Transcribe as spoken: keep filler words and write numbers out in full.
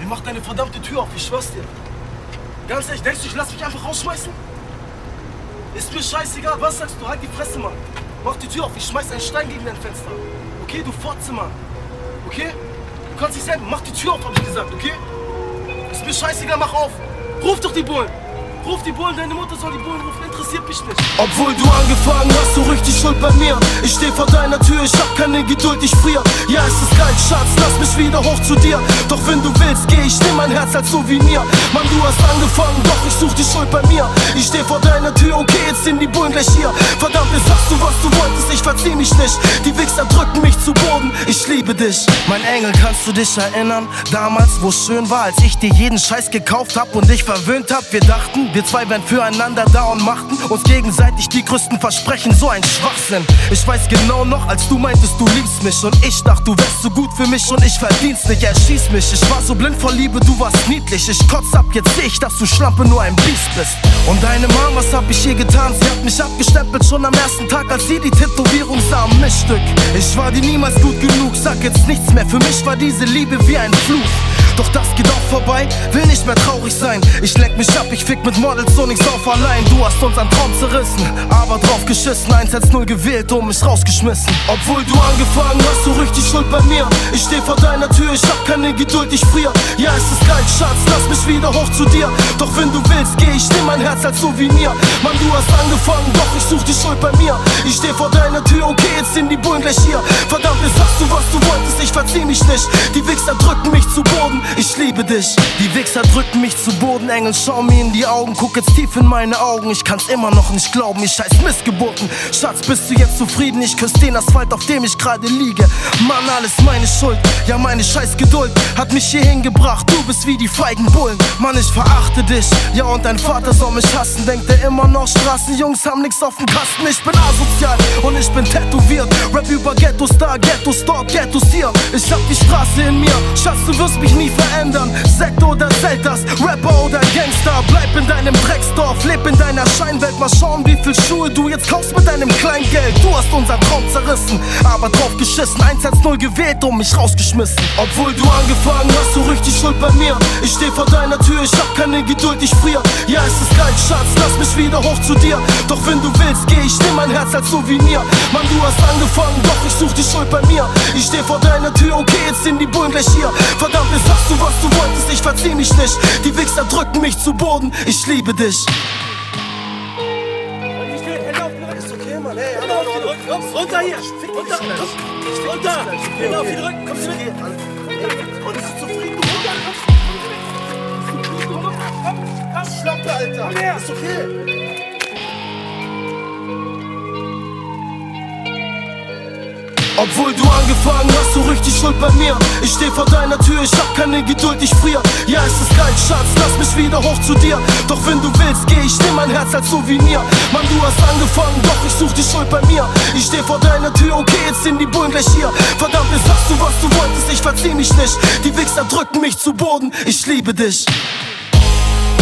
mach deine verdammte Tür auf, ich schwör's dir. Ganz ehrlich, denkst du, ich lass mich einfach rausschmeißen? Ist mir scheißegal, was sagst du? Halt die Fresse, Mann. Mach die Tür auf, ich schmeiß einen Stein gegen dein Fenster. Okay, du Fotze, Mann. Okay? Du kannst dich selber, mach die Tür auf, hab ich gesagt, okay? Ist mir scheißegal, mach auf. Ruf doch die Bullen. Ruf die Bullen, deine Mutter soll die Bullen rufen, interessiert mich nicht. Obwohl du angefangen hast, so richtig schuld bei mir. Ich steh vor deiner Tür, ich hab keine Geduld, ich frier. Ja, es ist kalt, Schatz, lass mich wieder hoch zu dir. Doch wenn du willst, geh ich, nimm mein Herz als Souvenir. Mann, du hast angefangen, doch ich such die Schuld bei mir. Ich steh vor deiner Tür, okay, jetzt sind die Bullen gleich hier. Verdammt, jetzt hast du, was du wolltest, ich verzieh mich nicht. Die Wichser drücken mich zu Boden, ich liebe dich. Mein Engel, kannst du dich erinnern? Damals, wo's schön war, als ich dir jeden Scheiß gekauft hab und dich verwöhnt hab. Wir dachten, wir zwei wären füreinander da und machten uns gegenseitig die größten Versprechen, so ein Schwachsinn. Ich weiß genau noch, als du meintest, du liebst mich und ich dachte, du wärst so gut für mich und ich verdien's nicht, erschieß mich. Ich war so blind vor Liebe, du warst niedlich. Ich kotz ab, jetzt seh ich, dass du Schlampe nur ein Biest bist. Und deine Mom, was hab ich ihr getan? Sie hat mich abgestempelt schon am ersten Tag, als sie die Tätowierung sah am Mischstück. Ich war dir niemals gut genug, sag jetzt nichts mehr. Für mich war diese Liebe wie ein Fluch. Doch das geht auch vorbei, will nicht mehr traurig sein. Ich leck mich ab, ich fick mit Models und ich sauf allein. Du hast unseren Traum zerrissen, aber drauf geschissen. eins eins null gewählt und mich rausgeschmissen. Obwohl du angefangen hast, so richtig schuld bei mir. Ich steh vor deiner Tür, ich hab keine Geduld, ich frier. Ja, es ist kalt, Schatz, lass mich wieder hoch zu dir. Doch wenn du willst, geh ich, nimm mein Herz als Souvenir. Mann, du hast angefangen, doch ich such die Schuld bei mir. Ich steh vor deiner Tür, okay, jetzt sind die Bullen gleich hier. Verdammt, jetzt hast du, was du wolltest, ich verzieh mich nicht. Die Wichser drücken mich zu Boden, ich liebe dich. Die Wichser drücken mich zu Boden, Engel, schau mir in die Augen. Guck jetzt tief in meine Augen, ich kann's immer noch nicht glauben. Ich scheiß Missgeburten, Schatz, bist du jetzt zufrieden? Ich küss den Asphalt, auf dem ich gerade liege. Mann, alles meine Schuld, ja meine scheiß Geduld hat mich hierhin gebracht, du bist wie die feigen Bullen. Mann, ich verachte dich, ja und dein Vater soll mich hassen. Denkt er immer noch, Straßenjungs haben nix auf dem Kasten. Ich bin asozial und ich bin tätowiert. Rap über Ghetto-Star, Ghetto-Stalk, Ghettos hier. Ich hab die Straße in mir, Schatz, du wirst mich nie verändern. Sekt oder Zeltas, Rapper oder Gangster. Bleib in deinem Drecksdorf, leb in deiner Scheinwelt. Mal schauen, wie viel Schuhe du jetzt kaufst mit deinem Kleingeld. Du hast unseren Traum zerrissen, aber drauf geschissen. eins eins null gewählt und mich rausgeschmissen. Obwohl du angefangen hast, so richtig schuld bei mir. Ich steh vor deiner Tür, ich hab keine Geduld, ich frier. Ja, es ist kalt, Schatz, lass mich wieder hoch zu dir. Doch wenn du willst, geh ich, nimm mein Herz als Souvenir. Mann, du hast angefangen, doch ich such die Schuld bei mir. Ich steh vor deiner Tür, okay, jetzt sind die Bullen gleich hier. Verdammt, jetzt hast du, was du wolltest, ich verzieh mich nicht. Die Wichser drücken mich zu Boden, ich liebe dich. Ist okay, Mann, hey, runter hier! Runter! Runter! Hände auf den Rücken, komm zu mir! Und bist du zufrieden? Komm, Schlampe, Alter! Ist okay! Obwohl du angefangen hast, so richtig schuld bei mir. Ich steh vor deiner Tür, ich hab keine Geduld, ich frier. Ja, es ist kalt, Schatz, lass mich wieder hoch zu dir. Doch wenn du willst, geh ich, nimm mein Herz als Souvenir. Mann, du hast angefangen, doch ich such die Schuld bei mir. Ich steh vor deiner Tür, okay, jetzt sind die Bullen gleich hier. Verdammt, jetzt hast du, was du wolltest, ich verzieh mich nicht. Die Wichser drücken mich zu Boden, ich liebe dich.